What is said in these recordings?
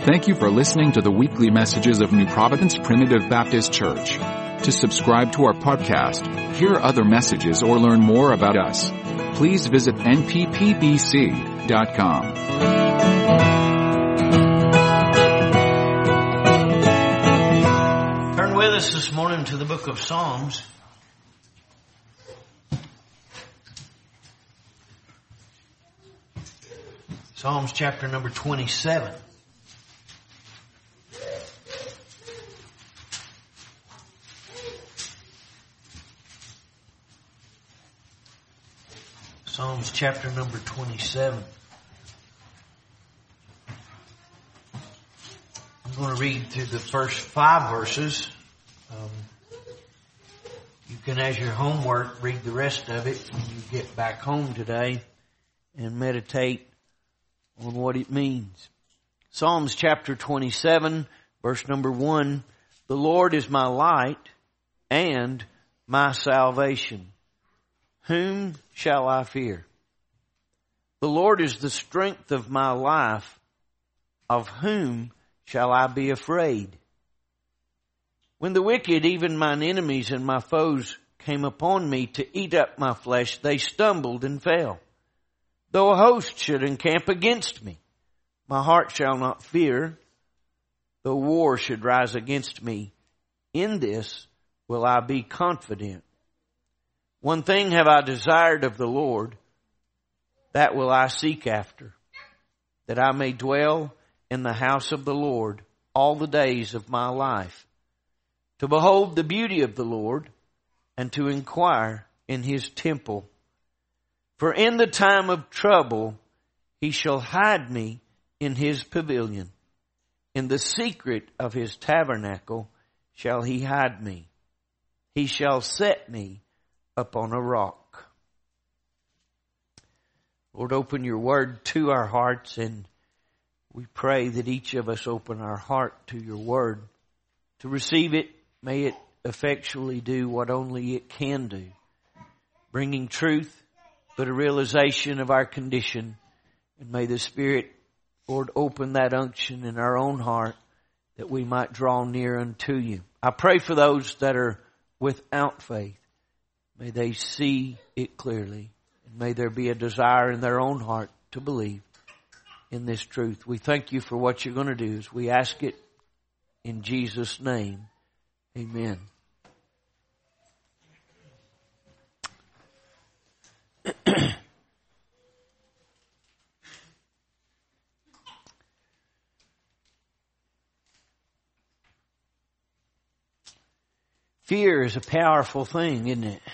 Thank you for listening to the weekly messages of New Providence Primitive Baptist Church. To subscribe to our podcast, hear other messages, or learn more about us, please visit nppbc.com. Turn with us this morning to the book of Psalms. Psalms chapter number 27. Psalms chapter number 27. I'm going to read through the first 5 verses. You can, as your homework, read the rest of it when you get back home today and meditate on what it means. Psalms chapter 27, verse number 1. The Lord is my light and my salvation. Whom shall I fear? The Lord is the strength of my life. Of whom shall I be afraid? When the wicked, even mine enemies and my foes, came upon me to eat up my flesh, they stumbled and fell. Though a host should encamp against me, my heart shall not fear. Though war should rise against me, in this will I be confident. One thing have I desired of the Lord, that will I seek after, that I may dwell in the house of the Lord all the days of my life, to behold the beauty of the Lord and to inquire in his temple. For in the time of trouble he shall hide me in his pavilion. In the secret of his tabernacle shall he hide me. He shall set me upon a rock. Lord, open your word to our hearts, and we pray that each of us open our heart to your word. To receive it, may it effectually do what only it can do, bringing truth, but a realization of our condition. And may the Spirit, Lord, open that unction in our own heart that we might draw near unto you. I pray for those that are without faith. May they see it clearly. And may there be a desire in their own heart to believe in this truth. We thank you for what you're going to do as we ask it in Jesus' name. Amen. Fear is a powerful thing, isn't it?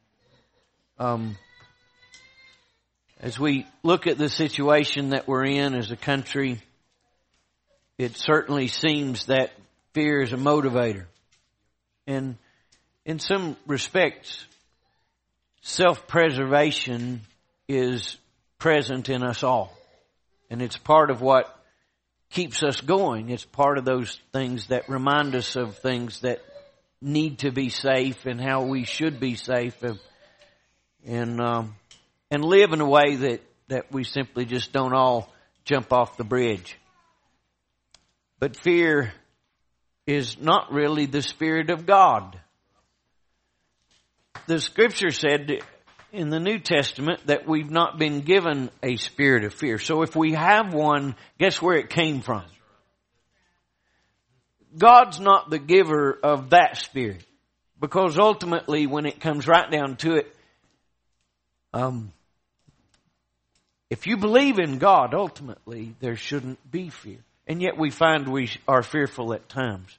As we look at the situation that we're in as a country, it certainly seems that fear is a motivator. And in some respects, self-preservation is present in us all. And it's part of what keeps us going. It's part of those things that remind us of things that need to be safe and how we should be safe, and live in a way that we simply just don't all jump off the bridge. But fear is not really the Spirit of God. The Scripture said in the New Testament that we've not been given a spirit of fear. So if we have one, guess where it came from? God's not the giver of that spirit. Because ultimately, when it comes right down to it, if you believe in God, ultimately, there shouldn't be fear. And yet we find we are fearful at times.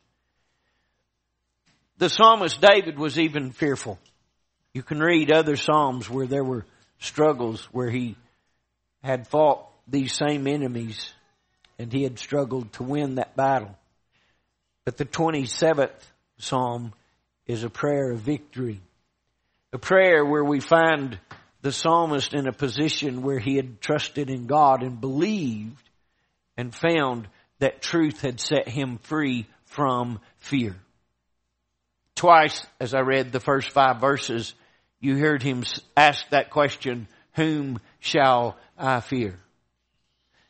The psalmist David was even fearful. You can read other psalms where there were struggles, where he had fought these same enemies and he had struggled to win that battle. But the 27th psalm is a prayer of victory. A prayer where we find the psalmist in a position where he had trusted in God and believed and found that truth had set him free from fear. Twice, as I read the first 5 verses, you heard him ask that question, whom shall I fear?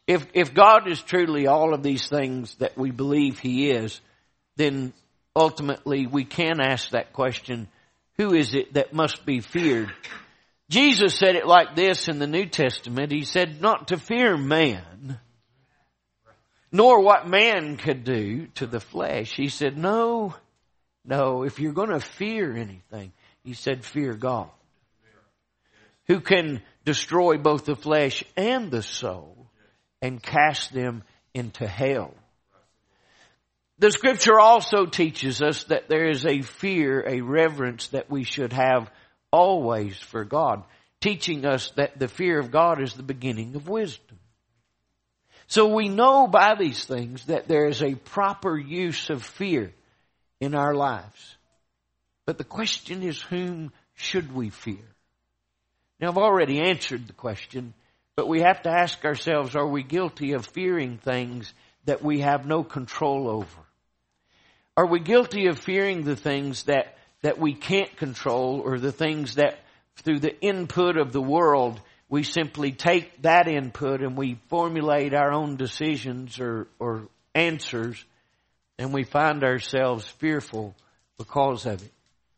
If God is truly all of these things that we believe He is, then ultimately we can ask that question, who is it that must be feared? Jesus said it like this in the New Testament. He said not to fear man, nor what man could do to the flesh. He said, no, if you're going to fear anything, He said, fear God, who can destroy both the flesh and the soul and cast them into hell. The Scripture also teaches us that there is a fear, a reverence that we should have always for God, teaching us that the fear of God is the beginning of wisdom. So we know by these things that there is a proper use of fear in our lives. But the question is, whom should we fear? Now, I've already answered the question, but we have to ask ourselves, are we guilty of fearing things that we have no control over? Are we guilty of fearing the things that we can't control, or the things that through the input of the world, we simply take that input and we formulate our own decisions or answers, and we find ourselves fearful because of it?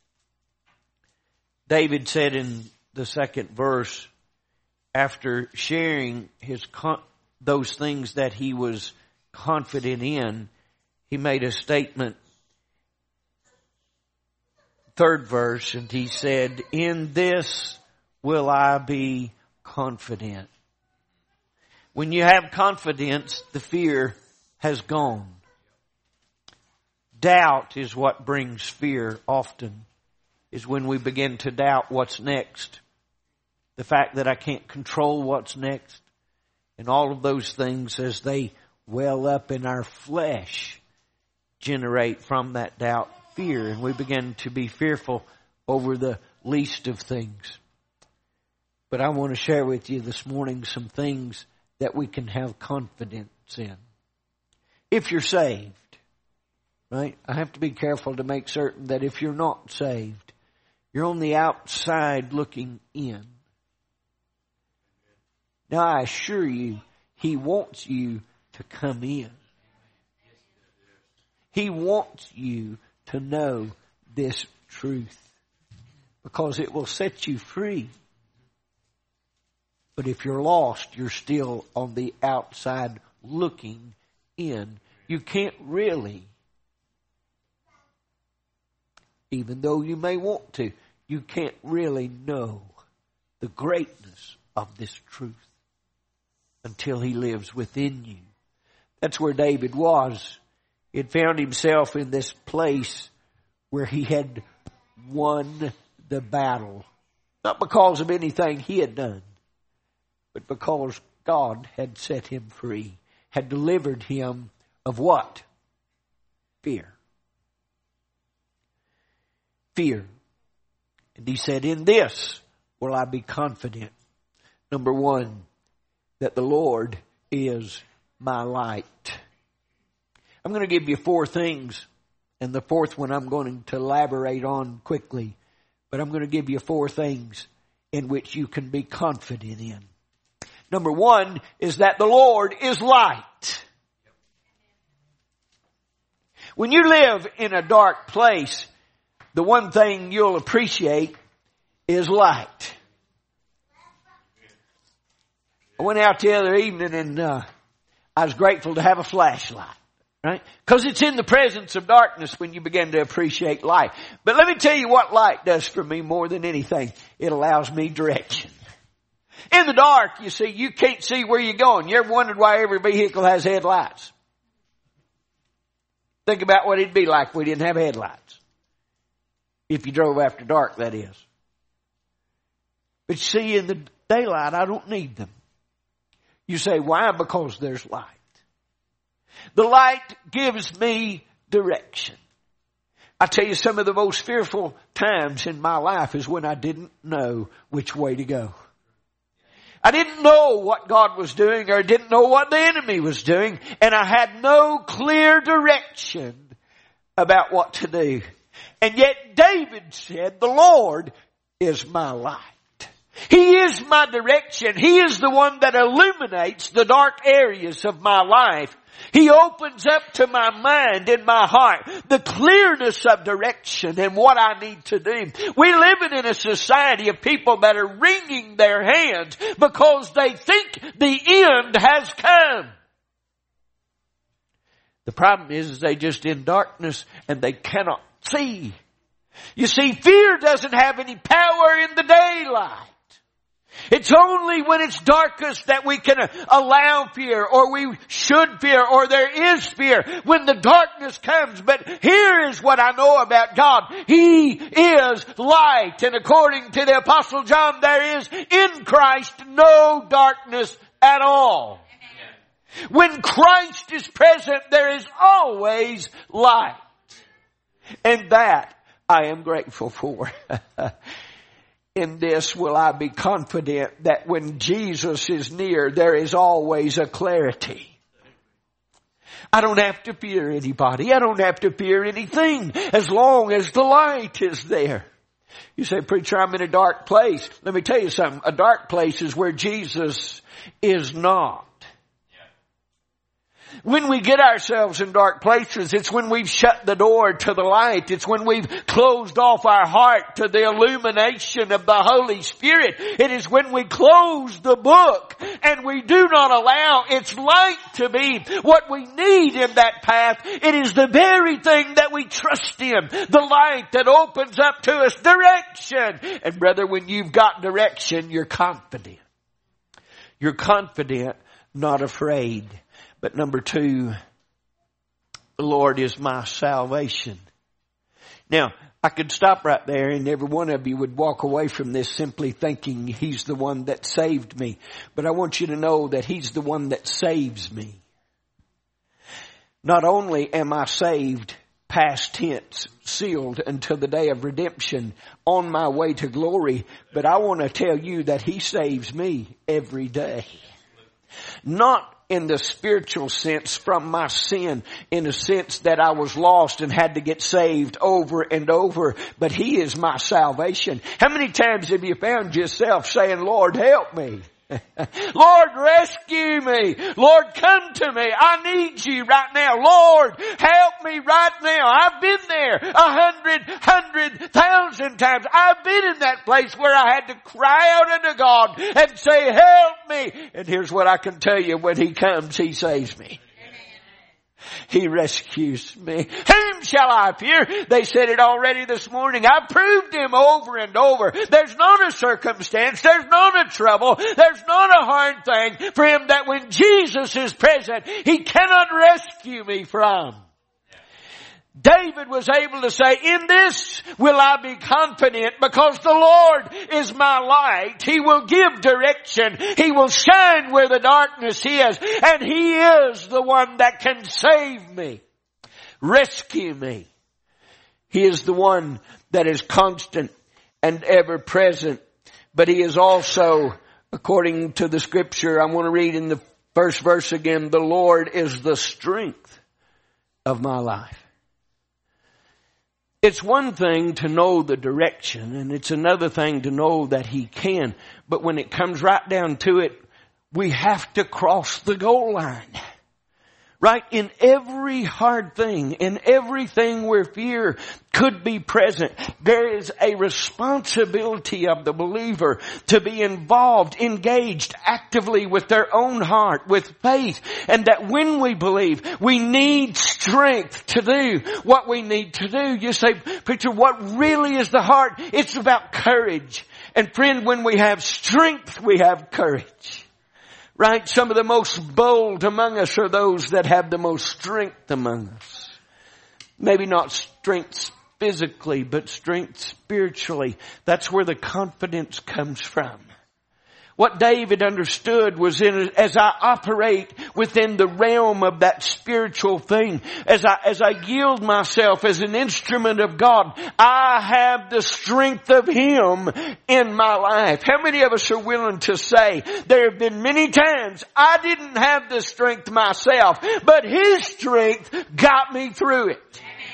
David said in the second verse, after sharing those things that he was confident in, he made a statement. Third verse, and he said, in this will I be confident. When you have confidence, the fear has gone. Doubt is what brings fear often, is when we begin to doubt what's next. The fact that I can't control what's next. And all of those things, as they well up in our flesh, generate from that doubt fear. And we begin to be fearful over the least of things. But I want to share with you this morning some things that we can have confidence in. If you're saved, right? I have to be careful to make certain that if you're not saved, you're on the outside looking in. Now I assure you, He wants you to come in. He wants you to know this truth, because it will set you free. But if you're lost, you're still on the outside looking in. You can't really, even though you may want to, you can't really know the greatness of this truth until He lives within you. That's where David was. He had found himself in this place where he had won the battle. Not because of anything he had done, but because God had set him free, had delivered him of what? Fear. Fear. And he said, in this will I be confident. Number one, that the Lord is my light. I'm going to give you 4 things, and the 4th one I'm going to elaborate on quickly. But I'm going to give you 4 things in which you can be confident in. Number 1 is that the Lord is light. When you live in a dark place, the one thing you'll appreciate is light. I went out the other evening and I was grateful to have a flashlight. Right? Because it's in the presence of darkness when you begin to appreciate light. But let me tell you what light does for me more than anything. It allows me direction. In the dark, you see, you can't see where you're going. You ever wondered why every vehicle has headlights? Think about what it'd be like if we didn't have headlights. If you drove after dark, that is. But you see, in the daylight, I don't need them. You say, why? Because there's light. The light gives me direction. I tell you, some of the most fearful times in my life is when I didn't know which way to go. I didn't know what God was doing, or didn't know what the enemy was doing, and I had no clear direction about what to do. And yet David said, the Lord is my light. He is my direction. He is the one that illuminates the dark areas of my life. He opens up to my mind and my heart the clearness of direction and what I need to do. We're living in a society of people that are wringing their hands because they think the end has come. The problem is they just in darkness and they cannot see. You see, fear doesn't have any power in the daylight. It's only when it's darkest that we can allow fear, or we should fear, or there is fear when the darkness comes. But here is what I know about God. He is light. And according to the Apostle John, there is in Christ no darkness at all. When Christ is present, there is always light. And that I am grateful for. In this will I be confident that when Jesus is near, there is always a clarity. I don't have to fear anybody. I don't have to fear anything as long as the light is there. You say, preacher, I'm in a dark place. Let me tell you something. A dark place is where Jesus is not. When we get ourselves in dark places, it's when we've shut the door to the light. It's when we've closed off our heart to the illumination of the Holy Spirit. It is when we close the book and we do not allow its light to be what we need in that path. It is the very thing that we trust in. The light that opens up to us direction. And brother, when you've got direction, you're confident. You're confident, not afraid. But number two, the Lord is my salvation. Now, I could stop right there and every one of you would walk away from this simply thinking He's the one that saved me. But I want you to know that He's the one that saves me. Not only am I saved, past tense, sealed until the day of redemption, on my way to glory, but I want to tell you that He saves me every day. Not in the spiritual sense from my sin, in the sense that I was lost and had to get saved over and over, but He is my salvation. How many times have you found yourself saying, Lord, help me? Lord, rescue me. Lord, come to me. I need you right now. Lord, help me right now. I've been there 100,000 times. I've been in that place where I had to cry out unto God and say, help me. And here's what I can tell you. When He comes, He saves me. He rescues me. Whom shall I fear? They said it already this morning. I've proved Him over and over. There's not a circumstance. There's not a trouble. There's not a hard thing for Him that when Jesus is present, He cannot rescue me from. David was able to say, in this will I be confident because the Lord is my light. He will give direction. He will shine where the darkness is. And He is the one that can save me, rescue me. He is the one that is constant and ever present. But He is also, according to the scripture, I want to read in the first verse again, the Lord is the strength of my life. It's one thing to know the direction, and it's another thing to know that He can. But when it comes right down to it, we have to cross the goal line. Right? In every hard thing, in everything where fear could be present, there is a responsibility of the believer to be involved, engaged actively with their own heart, with faith. And that when we believe, we need strength to do what we need to do. You say, preacher, what really is the heart? It's about courage. And friend, when we have strength, we have courage. Right? Some of the most bold among us are those that have the most strength among us. Maybe not strength physically, but strength spiritually. That's where the confidence comes from. What David understood was as I operate within the realm of that spiritual thing, as I yield myself as an instrument of God, I have the strength of Him in my life. How many of us are willing to say, there have been many times I didn't have the strength myself, but His strength got me through it.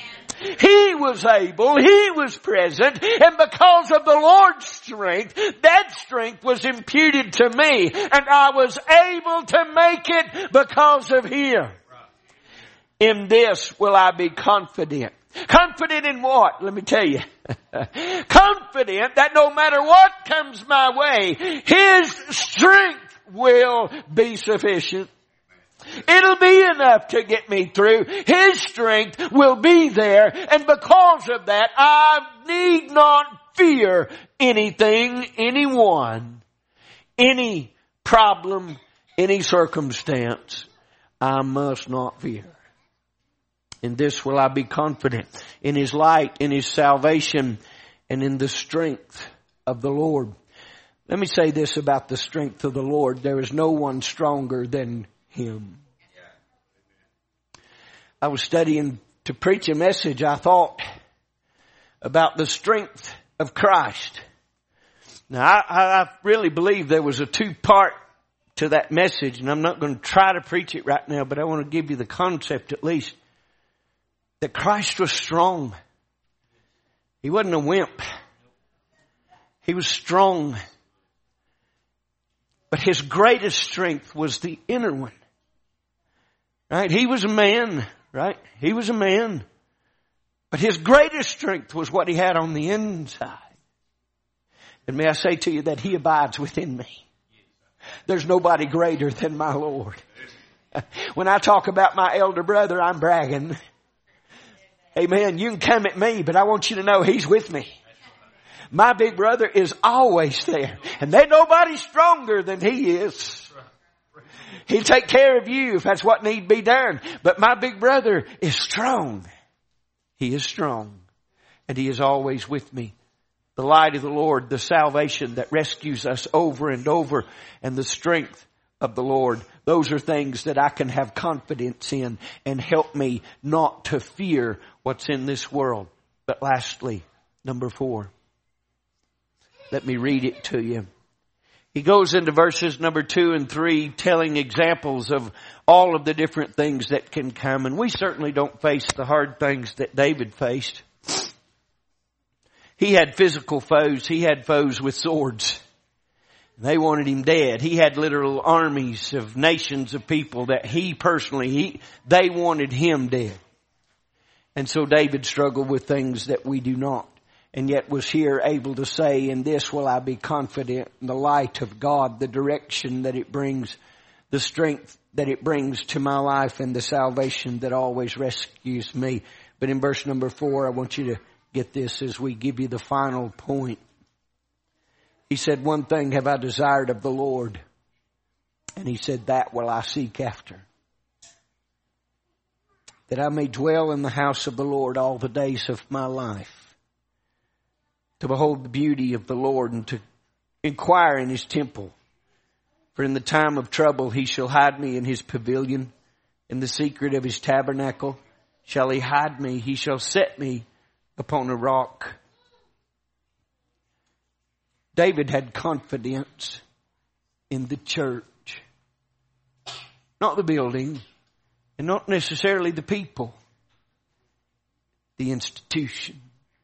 He was able. He was present. And because of the Lord's strength, that strength was imputed to me. And I was able to make it because of Him. In this will I be confident. Confident in what? Let me tell you. Confident that no matter what comes my way, His strength will be sufficient. It'll be enough to get me through. His strength will be there. And because of that, I need not fear anything, anyone, any problem, any circumstance. I must not fear. In this will I be confident, in His light, in His salvation, and in the strength of the Lord. Let me say this about the strength of the Lord. There is no one stronger than Him. I was studying to preach a message, I thought, about the strength of Christ. Now, I really believe there was a two-part to that message, and I'm not going to try to preach it right now, but I want to give you the concept at least. That Christ was strong. He wasn't a wimp. He was strong. But His greatest strength was the inner one. Right? He was a man, right? He was a man. But His greatest strength was what He had on the inside. And may I say to you that He abides within me. There's nobody greater than my Lord. When I talk about my elder brother, I'm bragging. Amen. You can come at me, but I want you to know He's with me. My big brother is always there. And there's nobody stronger than He is. He'll take care of you if that's what need be done. But my big brother is strong. He is strong. And He is always with me. The light of the Lord, the salvation that rescues us over and over, and the strength of the Lord. Those are things that I can have confidence in and help me not to fear what's in this world. But lastly, number 4. Let me read it to you. He goes into verses number 2 and 3 telling examples of all of the different things that can come. And we certainly don't face the hard things that David faced. He had physical foes. He had foes with swords. They wanted him dead. He had literal armies of nations of people that they wanted him dead. And so David struggled with things that we do not. And yet was here able to say, in this will I be confident, in the light of God, the direction that it brings, the strength that it brings to my life, and the salvation that always rescues me. But in verse number 4, I want you to get this as we give you the final point. He said, one thing have I desired of the Lord. And He said, that will I seek after. That I may dwell in the house of the Lord all the days of my life. To behold the beauty of the Lord and to inquire in His temple. For in the time of trouble He shall hide me in His pavilion. In the secret of His tabernacle shall He hide me. He shall set me upon a rock. David had confidence in the church. Not the building, and not necessarily the people. The institution.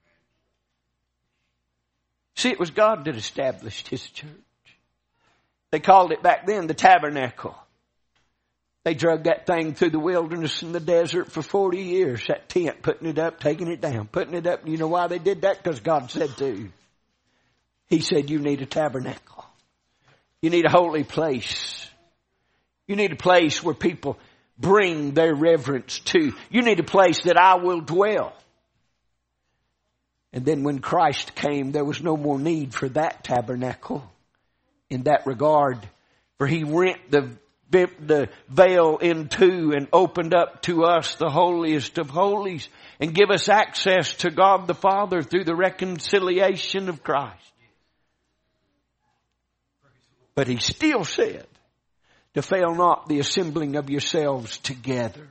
See, it was God that established His church. They called it back then the tabernacle. They drug that thing through the wilderness and the desert for 40 years. That tent, putting it up, taking it down, putting it up. You know why they did that? Because God said to. He said, you need a tabernacle. You need a holy place. You need a place where people bring their reverence to. You need a place that I will dwell. And then when Christ came, there was no more need for that tabernacle in that regard. For He rent the veil in two and opened up to us the holiest of holies and give us access to God the Father through the reconciliation of Christ. But He still said, to fail not the assembling of yourselves together.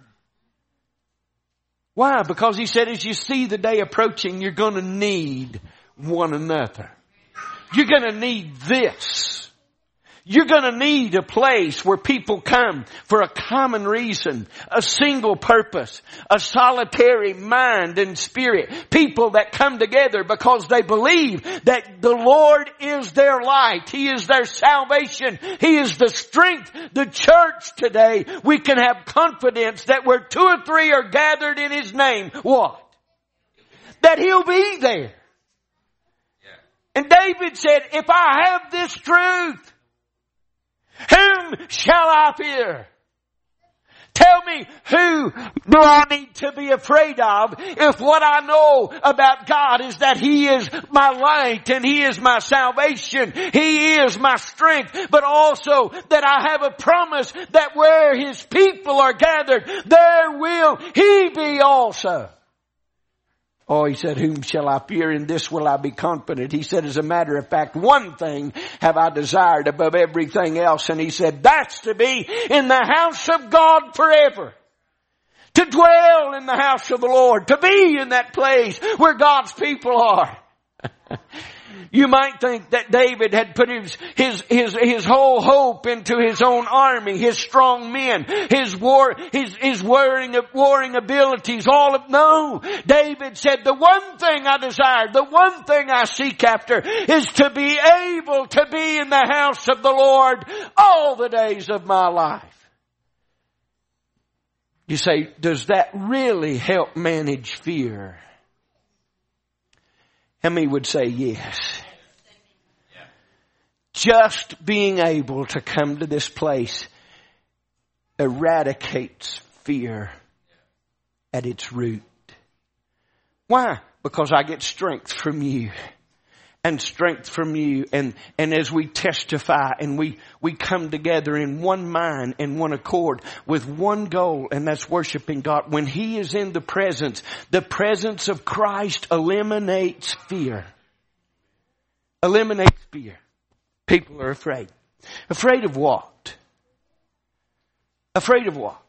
Why? Because He said, as you see the day approaching, you're going to need one another. You're going to need this. You're going to need a place where people come for a common reason, a single purpose, a solitary mind and spirit. People that come together because they believe that the Lord is their light. He is their salvation. He is the strength. The church today, we can have confidence that where 2 or 3 are gathered in His name, what? That He'll be there. And David said, if I have this truth, whom shall I fear? Tell me, who do I need to be afraid of if what I know about God is that He is my light and He is my salvation. He is my strength, but also that I have a promise that where His people are gathered, there will He be also. Oh, he said, whom shall I fear? In this will I be confident. He said, as a matter of fact, one thing have I desired above everything else. And he said, that's to be in the house of God forever. To dwell in the house of the Lord. To be in that place where God's people are. You might think that David had put his whole hope into his own army, his strong men, his warring abilities, no. David said, the one thing I desire, the one thing I seek after is to be able to be in the house of the Lord all the days of my life. You say, does that really help manage fear? How many would say yes? Just being able to come to this place eradicates fear at its root. Why? Because I get strength from you. And strength from you. And as we testify and we come together in one mind and one accord with one goal, and that's worshiping God. When He is in the presence of Christ eliminates fear. Eliminates fear. People are afraid. Afraid of what? Afraid of what?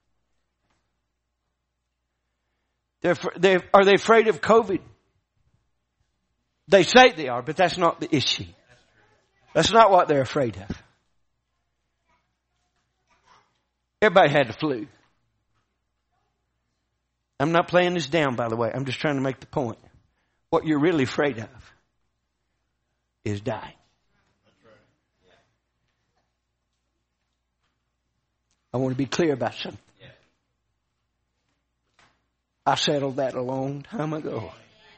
Are they afraid of COVID? They say they are, but that's not the issue. That's not what they're afraid of. Everybody had the flu. I'm not playing this down, by the way. I'm just trying to make the point. What you're really afraid of is dying. I want to be clear about something. I settled that a long time ago.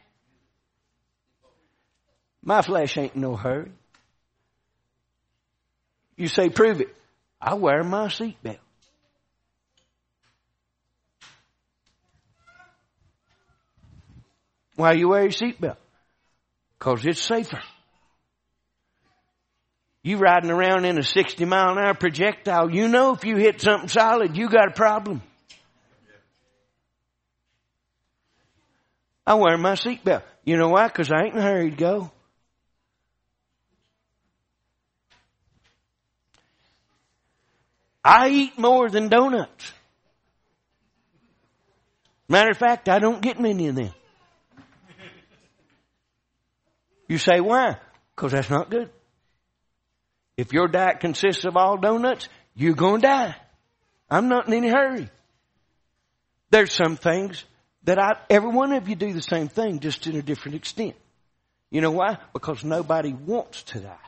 My flesh ain't in no hurry. You say, prove it. I wear my seatbelt. Why you wear your seatbelt? Because it's safer. You riding around in a 60-mile-an-hour projectile, you know if you hit something solid, you got a problem. I wear my seatbelt. You know why? Because I ain't in a hurry to go. I eat more than donuts. Matter of fact, I don't get many of them. You say, why? Because that's not good. If your diet consists of all donuts, you're going to die. I'm not in any hurry. There's some things that every one of you do the same thing, just in a different extent. You know why? Because nobody wants to die.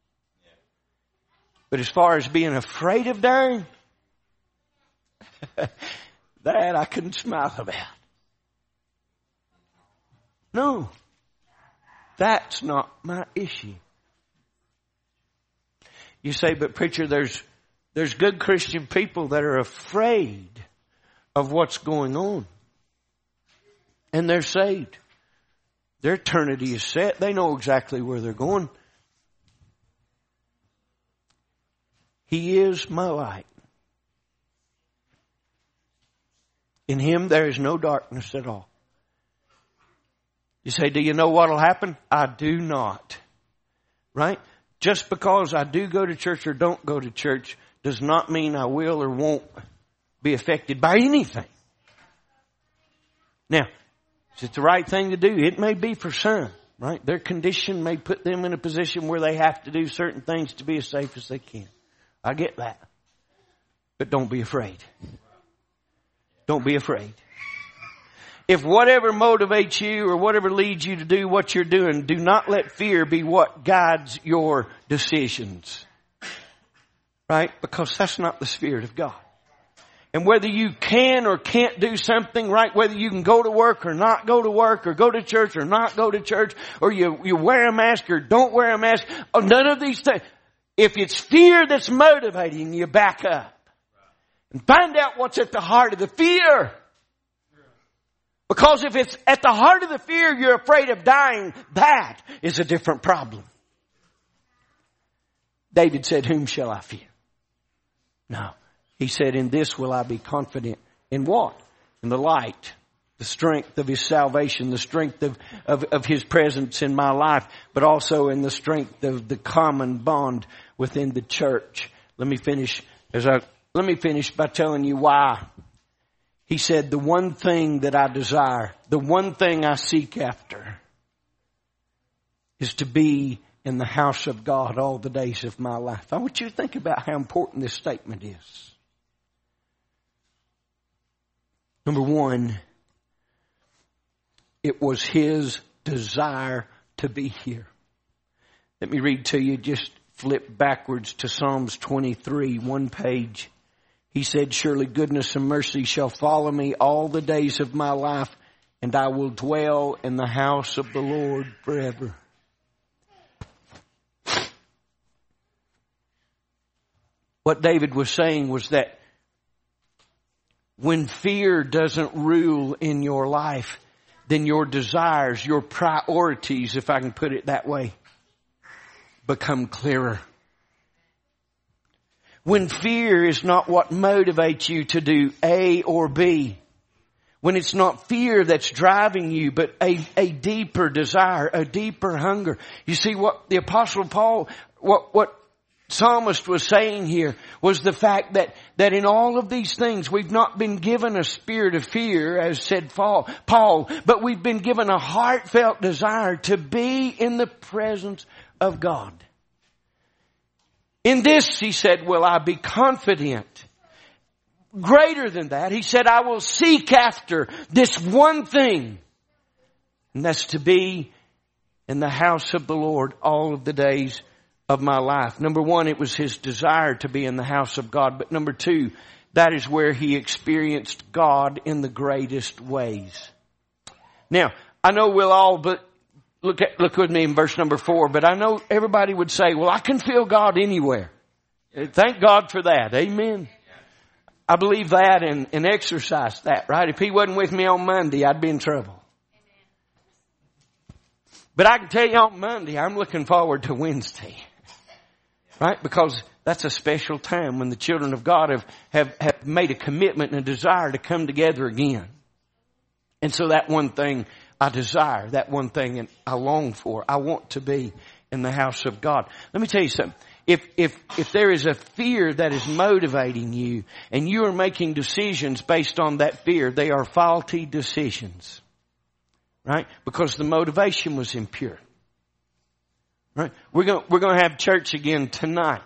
But as far as being afraid of dying, that I couldn't smile about. No. That's not my issue. You say, but preacher, there's good Christian people that are afraid of what's going on. And they're saved. Their eternity is set. They know exactly where they're going. He is my light. In Him there is no darkness at all. You say, do you know what will happen? I do not. Right? Just because I do go to church or don't go to church does not mean I will or won't be affected by anything. Now, is it the right thing to do? It may be for some. Right? Their condition may put them in a position where they have to do certain things to be as safe as they can. I get that. But don't be afraid. Don't be afraid. If whatever motivates you or whatever leads you to do what you're doing, do not let fear be what guides your decisions. Right? Because that's not the Spirit of God. And whether you can or can't do something, right? Whether you can go to work or not go to work, or go to church or not go to church, or you wear a mask or don't wear a mask, none of these things. If it's fear that's motivating you, back up. And find out what's at the heart of the fear. Because if it's at the heart of the fear, you're afraid of dying, that is a different problem. David said, whom shall I fear? No. He said, in this will I be confident. In what? In the light, the strength of His salvation, the strength of His presence in my life, but also in the strength of the common bond within the church. Let me finish by telling you why. He said, the one thing that I desire, the one thing I seek after, is to be in the house of God all the days of my life. I want you to think about how important this statement is. Number one, it was his desire to be here. Let me read to you, just flip backwards to Psalms 23, one page. He said, surely goodness and mercy shall follow me all the days of my life, and I will dwell in the house of the Lord forever. What David was saying was that when fear doesn't rule in your life, then your desires, your priorities, if I can put it that way, become clearer. When fear is not what motivates you to do A or B, when it's not fear that's driving you, but a deeper desire, a deeper hunger. You see, what the Apostle Paul, what Psalmist was saying here was the fact that in all of these things we've not been given a spirit of fear, as said Paul, but we've been given a heartfelt desire to be in the presence of God. In this, he said, will I be confident. Greater than that, he said, I will seek after this one thing, and that's to be in the house of the Lord all of the days of my life. Number one, it was his desire to be in the house of God. But number two, that is where he experienced God in the greatest ways. Now, I know we'll all, but look with me in verse number 4. But I know everybody would say, well, I can feel God anywhere. Thank God for that. Amen. I believe that and exercise that, right? If he wasn't with me on Monday, I'd be in trouble. But I can tell you on Monday, I'm looking forward to Wednesday. Right? Because that's a special time when the children of God have made a commitment and a desire to come together again. And so that one thing I desire, that one thing I long for, I want to be in the house of God. Let me tell you something. If there is a fear that is motivating you and you are making decisions based on that fear, they are faulty decisions. Right? Because the motivation was impure. Right? We're going to have church again tonight.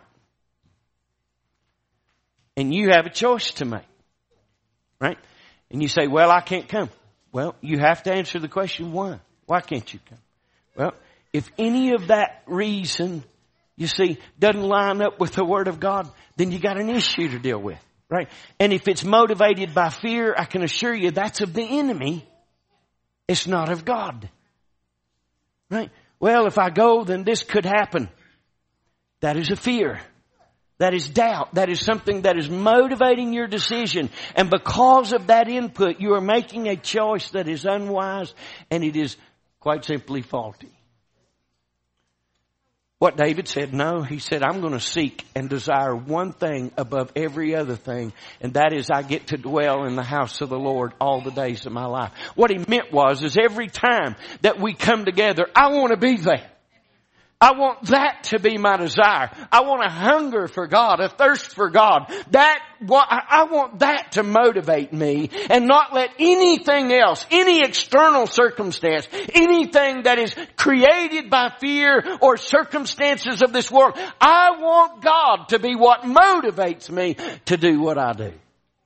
And you have a choice to make. Right? And you say, well, I can't come. Well, you have to answer the question, why? Why can't you come? Well, if any of that reason, you see, doesn't line up with the Word of God, then you got an issue to deal with. Right? And if it's motivated by fear, I can assure you that's of the enemy. It's not of God. Right? Well, if I go, then this could happen. That is a fear. That is doubt. That is something that is motivating your decision. And because of that input, you are making a choice that is unwise and it is quite simply faulty. What David said, no, he said, I'm going to seek and desire one thing above every other thing, and that is I get to dwell in the house of the Lord all the days of my life. What he meant was, is every time that we come together, I want to be there. I want that to be my desire. I want a hunger for God, a thirst for God. I want that to motivate me and not let anything else, any external circumstance, anything that is created by fear or circumstances of this world. I want God to be what motivates me to do what I do.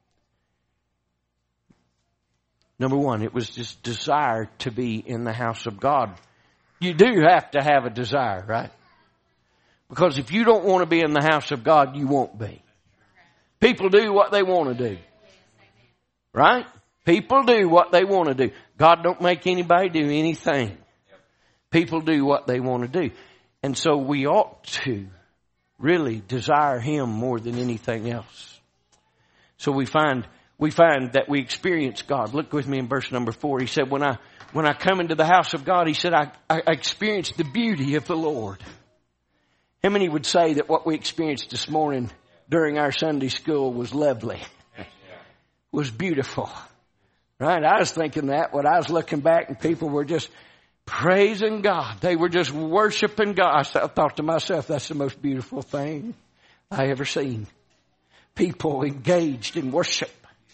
Number one, it was just desire to be in the house of God. You do have to have a desire, right? Because if you don't want to be in the house of God, you won't be. People do what they want to do. Right? People do what they want to do. God don't make anybody do anything. People do what they want to do. And so we ought to really desire Him more than anything else. So we find that we experience God. Look with me in verse number 4. He said, when I come into the house of God, he said, I experienced the beauty of the Lord. How many would say that what we experienced this morning during our Sunday school was lovely? Was beautiful. Right? I was thinking that when I was looking back and people were just praising God. They were just worshiping God. I thought to myself, that's the most beautiful thing I ever seen. People engaged in worship.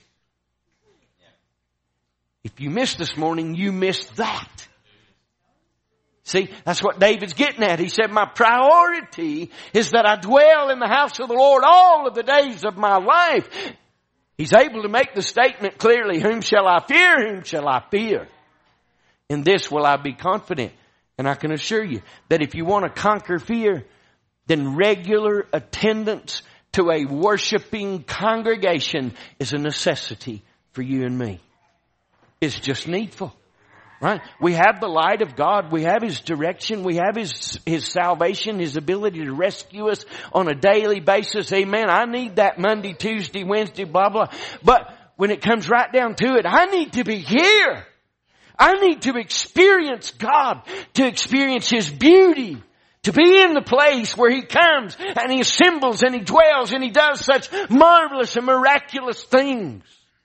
If you missed this morning, you missed that. See, that's what David's getting at. He said, my priority is that I dwell in the house of the Lord all of the days of my life. He's able to make the statement clearly, whom shall I fear? Whom shall I fear? In this will I be confident. And I can assure you that if you want to conquer fear, then regular attendance to a worshiping congregation is a necessity for you and me. It's just needful, right? We have the light of God. We have His direction. We have His salvation, His ability to rescue us on a daily basis. Amen. I need that Monday, Tuesday, Wednesday, blah, blah. But when it comes right down to it, I need to be here. I need to experience God, to experience His beauty, to be in the place where He comes and He assembles and He dwells and He does such marvelous and miraculous things.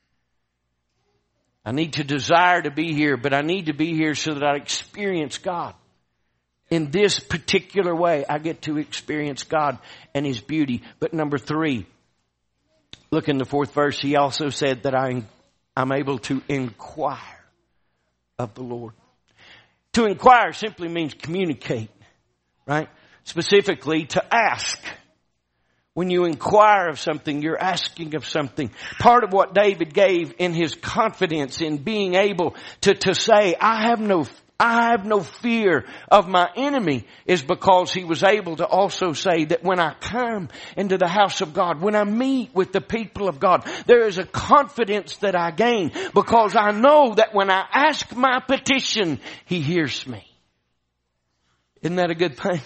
I need to desire to be here, but I need to be here so that I experience God. In this particular way, I get to experience God and His beauty. But number 3, look in the 4th verse, he also said that I'm able to inquire of the Lord. To inquire simply means communicate, right? Specifically, to ask. When you inquire of something, you're asking of something. Part of what David gave in his confidence in being able to say, I have no fear of my enemy, is because he was able to also say that when I come into the house of God, when I meet with the people of God, there is a confidence that I gain because I know that when I ask my petition, He hears me. Isn't that a good thing?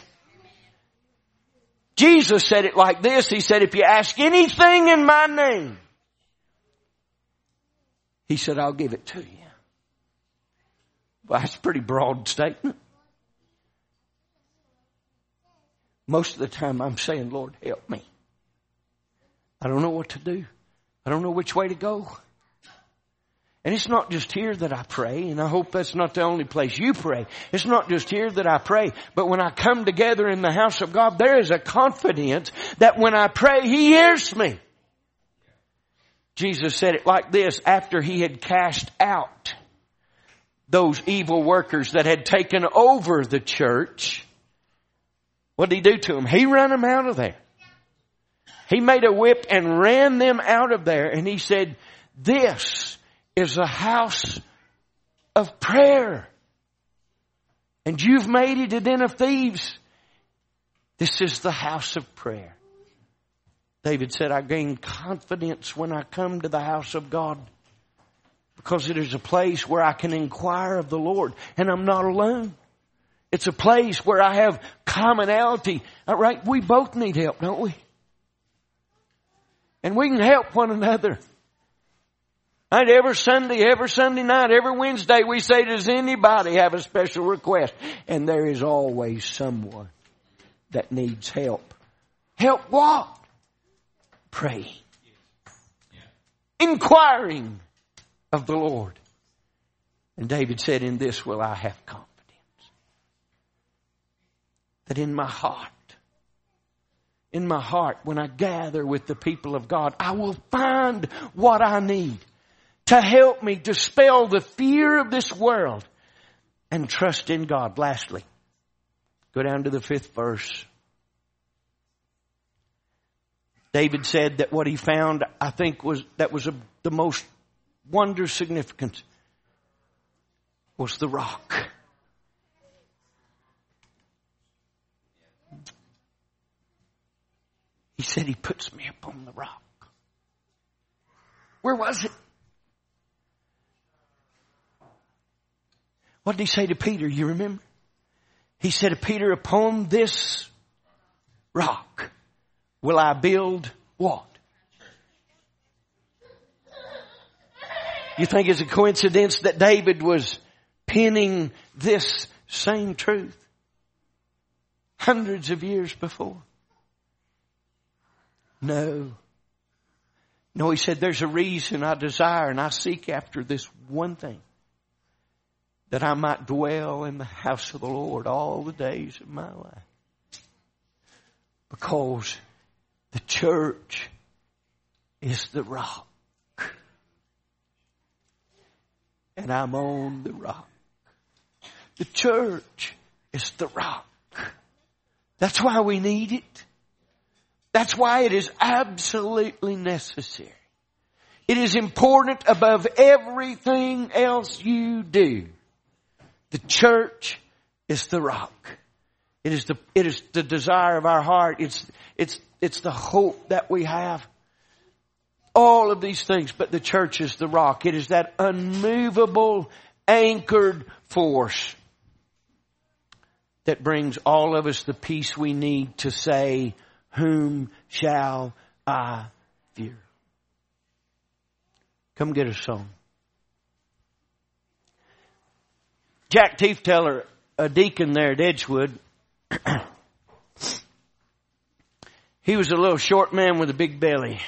Jesus said it like this. He said, if you ask anything in my name, He said, I'll give it to you. Well, that's a pretty broad statement. Most of the time I'm saying, Lord, help me. I don't know what to do. I don't know which way to go. And it's not just here that I pray, and I hope that's not the only place you pray. It's not just here that I pray, but when I come together in the house of God, there is a confidence that when I pray, He hears me. Jesus said it like this after He had cast out those evil workers that had taken over the church. What did He do to them? He ran them out of there. He made a whip and ran them out of there, and He said, this is a house of prayer. And you've made it a den of thieves. This is the house of prayer. David said, I gain confidence when I come to the house of God because it is a place where I can inquire of the Lord and I'm not alone. It's a place where I have commonality. All right, we both need help, don't we? And we can help one another. Right, every Sunday night, every Wednesday, we say, does anybody have a special request? And there is always someone that needs help. Help what? Praying. Inquiring of the Lord. And David said, in this will I have confidence. that in my heart, when I gather with the people of God, I will find what I need to help me dispel the fear of this world and trust in God. Lastly, go down to the 5th verse. David said that what he found, I think, was the most wonder significance was the rock. He said he puts me upon the rock. Where was it? What did he say to Peter? You remember? He said to Peter, upon this rock will I build what? You think it's a coincidence that David was penning this same truth hundreds of years before? No. No, he said, there's a reason I desire and I seek after this one thing, that I might dwell in the house of the Lord all the days of my life. Because the church is the rock. And I'm on the rock. The church is the rock. That's why we need it. That's why it is absolutely necessary. It is important above everything else you do. The church is the rock. It is the desire of our heart. It's the hope that we have. All of these things, but the church is the rock. It is that unmovable, anchored force that brings all of us the peace we need to say, whom shall I fear? Come get a song. Jack Tiefteller, a deacon there at Edgewood, he was a little short man with a big belly.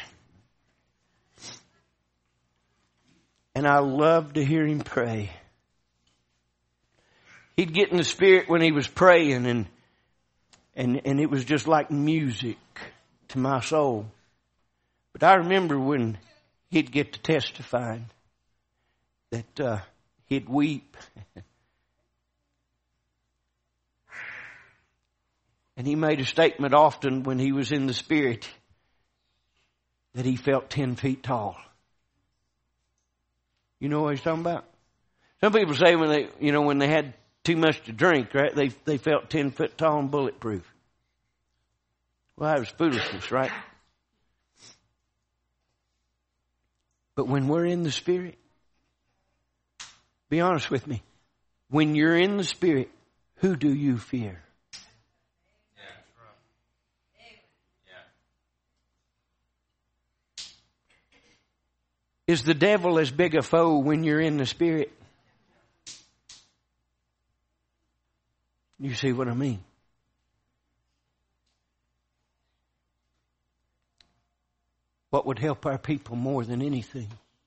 And I loved to hear him pray. He'd get in the spirit when he was praying, and it was just like music to my soul. But I remember when he'd get to testifying that he'd weep. And he made a statement often when he was in the spirit that he felt 10 feet tall. You know what he's talking about? Some people say when they had too much to drink, right? They felt 10 foot tall and bulletproof. Well, that was foolishness, right? But when we're in the Spirit, be honest with me. When you're in the Spirit, who do you fear? Is the devil as big a foe when you're in the Spirit? You see what I mean? What would help our people more than anything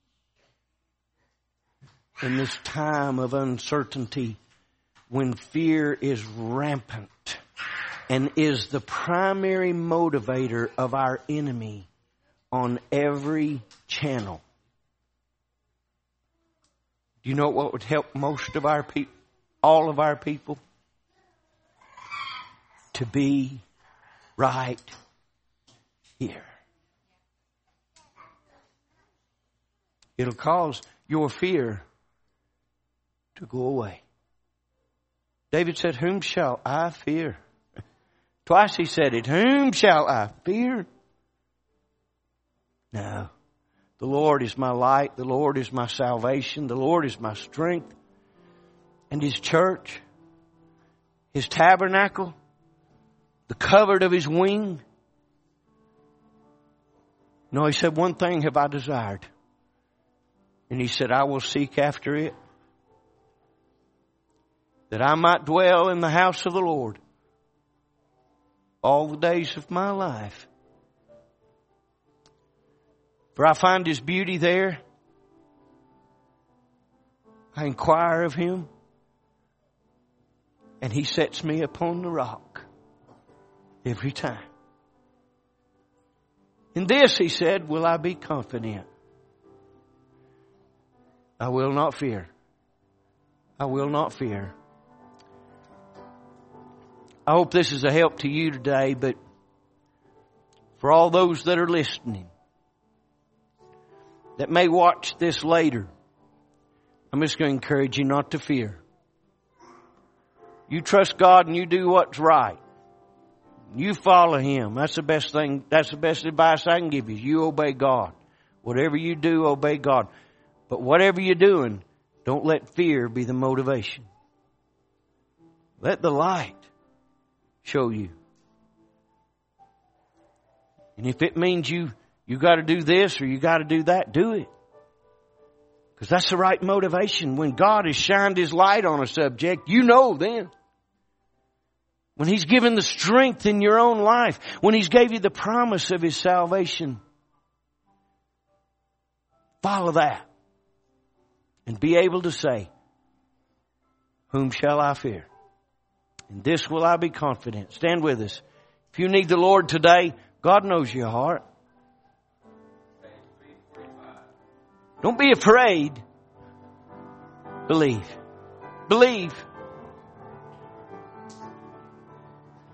in this time of uncertainty, when fear is rampant and is the primary motivator of our enemy on every channel? Do you know what would help most of our people, all of our people? To be right here. It'll cause your fear to go away. David said, whom shall I fear? Twice he said it. Whom shall I fear? No. The Lord is my light. The Lord is my salvation. The Lord is my strength. And His church, His tabernacle, the covert of His wing. No, He said, one thing have I desired. And He said, I will seek after it, that I might dwell in the house of the Lord all the days of my life. For I find His beauty there. I inquire of Him, and He sets me upon the rock. Every time. In this, he said, will I be confident. I will not fear. I will not fear. I hope this is a help to you today, but for all those that are listening, that may watch this later, I'm just going to encourage you not to fear. You trust God and you do what's right. You follow Him. That's the best thing. That's the best advice I can give you. You obey God. Whatever you do, obey God. But whatever you're doing, don't let fear be the motivation. Let the light show you. And if it means you got to do this or you got to do that, do it. Because that's the right motivation. When God has shined His light on a subject, you know then. When He's given the strength in your own life. When He's gave you the promise of His salvation. Follow that. And be able to say, whom shall I fear? In this will I be confident. Stand with us. If you need the Lord today, God knows your heart. Don't be afraid. Believe. Believe.